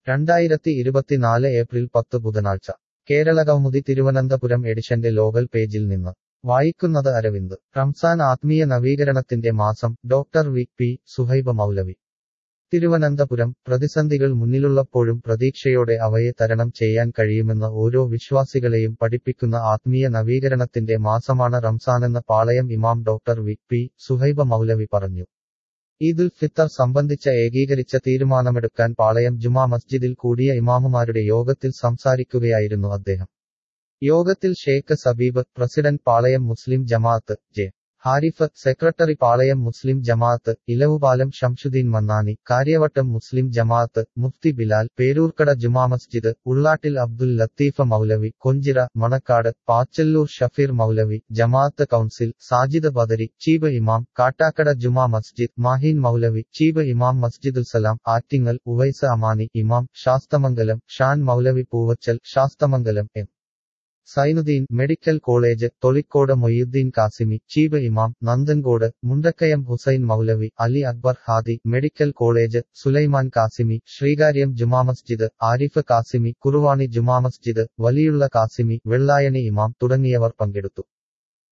2024 April 10 ബുധനാഴ്ച കേരളകൗമുദി തിരുവനന്തപുരം എഡിഷന്റെ local പേജിൽ നിന്ന് വായിക്കുന്നത് അരവിന്ദ്. റംസാൻ ആത്മീയ നവീകരണത്തിന്റെ മാസം ഡോക്ടർ വി. സുഹൈബ മൗലവി. തിരുവനന്തപുരം പ്രതിസന്ധികൾ മുന്നിലുള്ളപ്പോഴും പ്രതീക്ഷയോടെ അവയെ തരണം ചെയ്യാൻ കഴിയുമെന്ന് ഓരോ വിശ്വാസികളെയും പഠിപ്പിക്കുന്ന ആത്മീയ നവീകരണത്തിന്റെ മാസമാണ് റംസാനെന്ന് പാളയം ഇമാം ഡോക്ടർ വി. സുഹൈബ മൗലവി പറഞ്ഞു. ഈദുൽ ഫിത്തർ സംബന്ധിച്ച ഏകീകരിച്ച തീരുമാനമെടുക്കാൻ പാളയം ജുമാ മസ്ജിദിൽ കൂടിയ ഇമാമുമാരുടെ യോഗത്തിൽ സംസാരിക്കുകയായിരുന്നു അദ്ദേഹം. യോഗത്തിൽ Sheikh Sabeeb, president Palayam Muslim Jamaat J. Harif, secretary Palayam Muslim Jamaat Elavupalam Shamsuddin Mannani, Karyavattom Muslim Jamaat Mufti Bilal, Peroorkada Juma Masjid, Ullattil Abdul Latheefa Maulavi, Konchira, Manacaud, Pachalloor Shafeer Maulavi, Jamaat council, Sajid Badari, chief imam, Kattakada Juma Masjid, Maheen Maulavi, chief imam Masjidussalam, Attingal, Uvais Amani imam, Sasthamangalam, Shan Maulavi Poovachal, Sasthamangalam M. Sainuddeen, medical college, Tholicode Moyyuddeen Kasimi, chief imam, Nanthancode, Mundakayam Hussain Maulavi, Ali Akbar Hadi, medical college, Sulaiman Kasimi, Sreekaryam Juma Masjid, Arif Kasimi, Kuruvani Juma Masjid, Valiyulla Kasimi, Vellayani imam തുടങ്ങിയവർ പങ്കെടുത്തു.